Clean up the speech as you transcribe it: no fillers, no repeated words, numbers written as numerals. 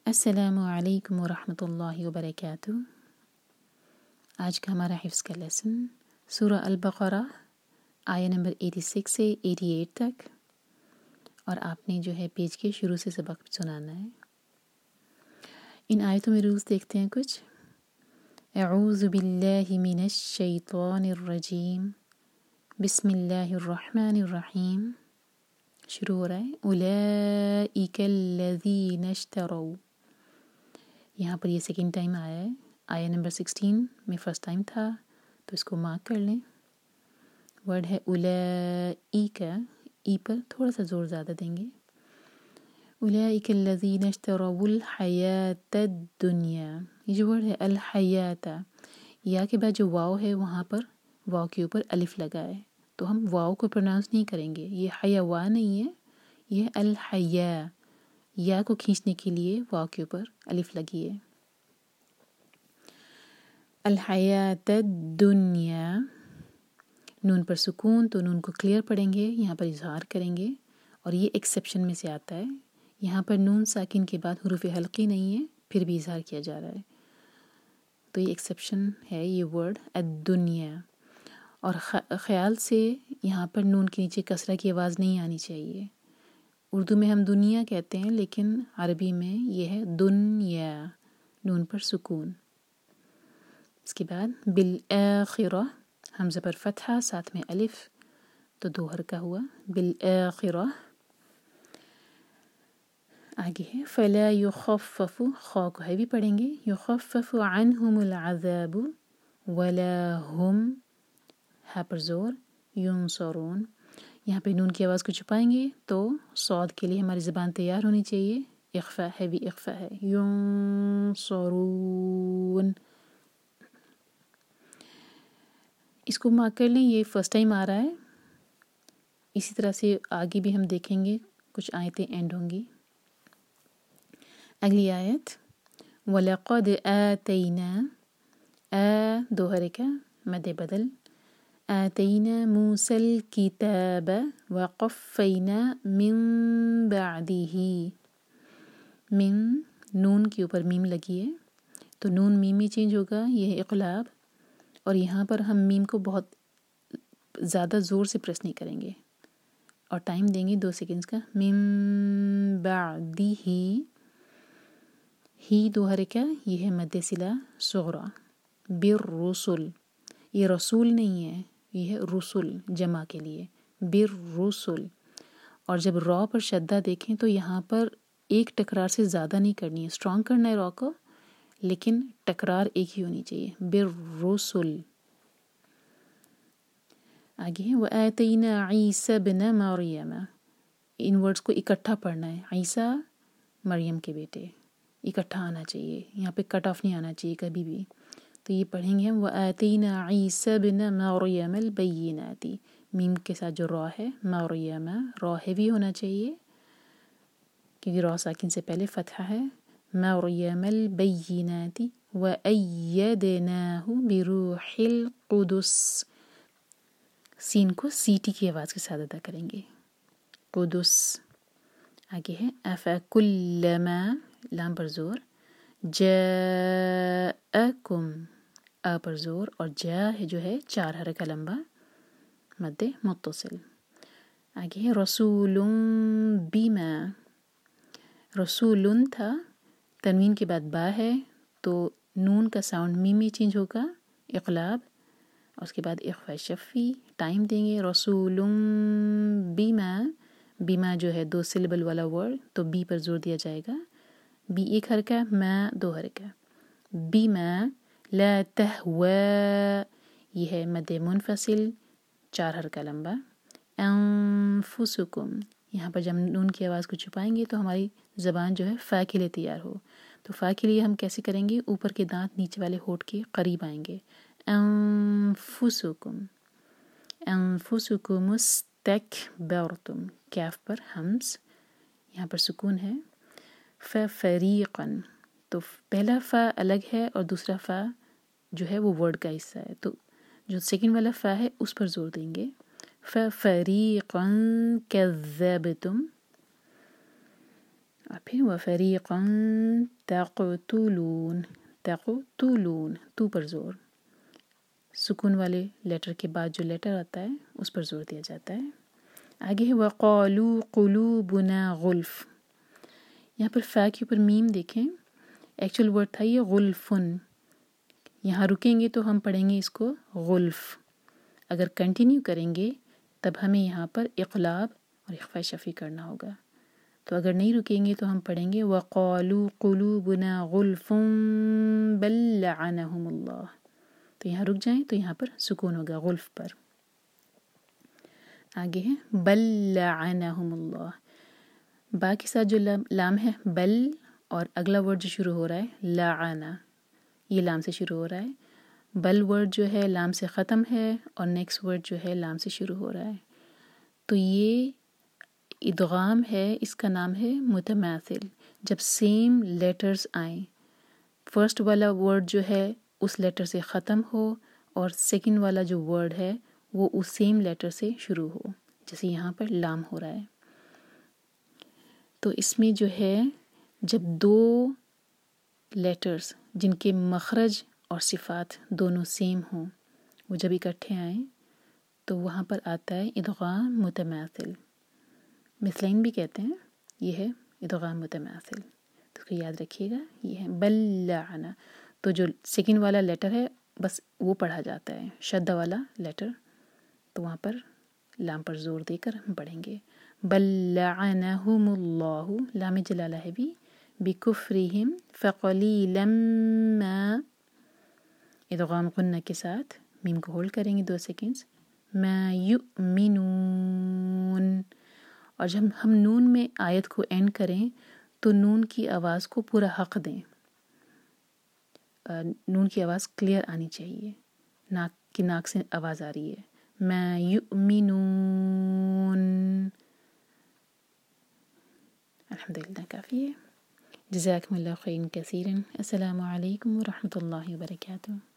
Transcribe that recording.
السلام علیکم ورحمۃ اللہ وبرکاتہ۔ آج کا ہمارا حفظ کا لیسن سورہ البقرہ آیہ نمبر 86 سے 88 تک، اور آپ نے جو ہے پیج کے شروع سے سبق سنانا ہے۔ ان آیتوں میں روز دیکھتے ہیں کچھ۔ اعوذ باللہ من الشیطان الرجیم، بسم اللہ الرحمن الرحیم۔ شروع ہو رہا ہے اولئک الذین اشتروا۔ یہاں پر یہ سیکنڈ ٹائم آیا ہے، آیہ نمبر 16 میں فرسٹ ٹائم تھا، تو اس کو مارک کر لیں۔ ورڈ ہے اولئک، ای پر تھوڑا سا زور زیادہ دیں گے۔ اولئک الذین اشتروا الحیاۃ الدنیا، یہ جو ورڈ ہے الحیاۃ، یا کے بعد جو واو ہے وہاں پر واو کے اوپر الف لگا ہے، تو ہم واو کو پروناؤنس نہیں کریں گے، یہ حیوا نہیں ہے، یہ الحیا، یا کو کھینچنے کے لیے واو کے اوپر الف لگی ہے۔ الحیات الدنیا، نون پر سکون، تو نون کو کلیئر پڑھیں گے، یہاں پر اظہار کریں گے، اور یہ ایکسیپشن میں سے آتا ہے۔ یہاں پر نون ساکن کے بعد حروف حلقی نہیں ہے، پھر بھی اظہار کیا جا رہا ہے، تو یہ ایکسیپشن ہے یہ ورڈ الدنیا۔ اور خیال سے یہاں پر نون کے نیچے کسرہ کی آواز نہیں آنی چاہیے۔ اردو میں ہم دنیا کہتے ہیں، لیکن عربی میں یہ ہے دنیا، نون پر سکون۔ اس کے بعد بالآخرہ، حمزہ پر فتحہ، ساتھ میں الف، تو دو حرکہ ہوا، بالآخرہ۔ آگے ہے فلا یخفف، خا کو ہیوی پڑھیں گے، یخفف عنہم العذاب ولا ہم، ہا پر زور، ینصرون۔ یہاں پہ نون کی آواز کو چھپائیں گے تو صاد کے لیے ہماری زبان تیار ہونی چاہیے، اخفا ہیوی اخفا ہے، ینصرون۔ اس کو مارک کر لیں، یہ فرسٹ ٹائم آ رہا ہے۔ اسی طرح سے آگے بھی ہم دیکھیں گے، کچھ آیتیں اینڈ ہوں گی۔ اگلی آیت وَلَقَدْ آتَيْنَا، دو حرکہ، مد بدل، آتَيْنَا مُوسَى الْكِتَابَ وَقَفَّيْنَا مِن بَعْدِهِ، من نون کے اوپر میم لگی ہے، تو نون میم میں چینج ہوگا، یہ ہے اقلاب، اور یہاں پر ہم میم کو بہت زیادہ زور سے پریس نہیں کریں گے، اور ٹائم دیں گے 2 سیکنڈز کا۔ من بعدہ، ہی دو حرکہ، یہ ہے مد صلہ صغریٰ، بالرسل، یہ رسول نہیں ہے، یہ ہے رسل، جمع کے لیے، بالرسل۔ اور جب را پر شدہ دیکھیں تو یہاں پر ایک ٹکرار سے زیادہ نہیں کرنی ہے، اسٹرانگ کرنا ہے را کو، لیکن ٹکرار ایک ہی ہونی چاہیے، بالرسل۔ آگے ہے وَآتَيْنَا عِيسَى ابْنَ مَرْيَمَ، ان ورڈز کو اکٹھا پڑھنا ہے، عیسیٰ مریم کے بیٹے، اکٹھا آنا چاہیے، یہاں پہ کٹ آف نہیں آنا چاہیے کبھی بھی، تو یہ پڑھیں گے ہم وَآتَيْنَا عِيسَى ابْنَ مَرْيَمَ الْبَيِّنَاتِ، میم کے ساتھ جو را ہے مریم، را ہیوی ہونا چاہیے کیونکہ را ساکن سے پہلے فتحہ ہے، مریم البینات وَأَيَّدْنَاهُ بِرُوحِ الْقُدُسِ، سین کو سی ٹی کی آواز کے ساتھ ادا کریں گے، قدس۔ آگے ہے أَفَكُلَّمَا، لام پر زور، جَاءَكُمْ، آ پر زور، اور جا ہے جو ہے 4 حرکہ لمبا، مد متصل۔ آگے ہے رسول بما، رسول تھا، تنوین کے بعد با ہے، تو نون کا ساؤنڈ میم میں چینج ہوگا، اقلاب، اور اس کے بعد اخفاء شفی، ٹائم دیں گے، رسول بما، بما جو ہے 2 سلیبل والا ورڈ، تو بی پر زور دیا جائے گا، بی ایک حرکہ، ما 2 حرکہ، بما لا تہوی، یہ ہے مد منفصل 4 حرکہ لمبا، انفسکم، یہاں پر جب نون کی آواز کو چھپائیں گے تو ہماری زبان جو ہے فا کے لیے تیار ہو، تو فا کے لیے ہم کیسے کریں گے، اوپر کے دانت نیچے والے ہونٹ کے قریب آئیں گے، انفسکم، انفسکم استکبرتم، کیف پر حمز، یہاں پر سکون ہے، ففریقا، تو پہلا فا الگ ہے اور دوسرا فا جو ہے وہ ورڈ کا حصہ ہے، تو جو سیکنڈ والا فا ہے اس پر زور دیں گے، ففریقا کذبتم، اور پھر وَفَرِيقًا تَقْتُلُونَ، تَقْتُلُونَ، تو پر زور، سکون والے لیٹر کے بعد جو لیٹر آتا ہے اس پر زور دیا جاتا ہے. آگے ہے وَقَالُوا قُلُوبُنَا غُلْف. یہاں پر فا کے اوپر میم دیکھیں، ایکچول ورڈ تھا یہ غلفن. یہاں رکیں گے تو ہم پڑھیں گے اس کو غلف. اگر کنٹینیو کریں گے تب ہمیں یہاں پر اقلاب اور اخفاء شفوی کرنا ہوگا. تو اگر نہیں رکیں گے تو ہم پڑھیں گے وَقَالُوا قُلُوبُنَا غُلْفٌ بَل لَّعَنَهُمُ اللَّهُ. تو یہاں رک جائیں تو یہاں پر سکون ہوگا غلف پر. آگے ہے بَل لَّعَنَهُمُ اللَّهُ. با کے ساتھ جو لام ہے بل، اور اگلا ورڈ جو شروع ہو رہا ہے لعنا، یہ لام سے شروع ہو رہا ہے. بل ورڈ جو ہے لام سے ختم ہے اور نیکسٹ ورڈ جو ہے لام سے شروع ہو رہا ہے. تو یہ ادغام ہے، اس کا نام ہے متماثل. جب سیم لیٹرز آئیں، فرسٹ والا ورڈ جو ہے اس لیٹر سے ختم ہو اور سیکنڈ والا جو ورڈ ہے وہ اس سیم لیٹر سے شروع ہو، جیسے یہاں پر لام ہو رہا ہے. تو اس میں جو ہے جب دو لیٹرز جن کے مخرج اور صفات دونوں سیم ہوں وہ جب اکٹھے آئیں تو وہاں پر آتا ہے ادغام متماثل. مثلین بھی کہتے ہیں، یہ ہے ادغام متماثل. تو اس کو یاد رکھیے گا، یہ ہے بل لعنا. تو جو سیکنڈ والا لیٹر ہے بس وہ پڑھا جاتا ہے، شدہ والا لیٹر، تو وہاں پر لام پر زور دے کر ہم پڑھیں گے بل لعنہم اللہ. لام جلالہ ہے بھی بکفرہم فقلیلا ما. ادغام غنہ کے ساتھ میم کو ہولڈ کریں گے 2 سیکنڈز. ما یؤمنون. اور جب ہم نون میں آیت کو اینڈ کریں تو نون کی آواز کو پورا حق دیں. نون کی آواز کلیئر آنی چاہیے، ناک سے آواز آ رہی ہے. ما یؤمنون. الحمدللہ کافی ہے. جزاکم اللہ خیرا کثیرا. السلام علیکم ورحمۃ اللہ وبرکاتہ.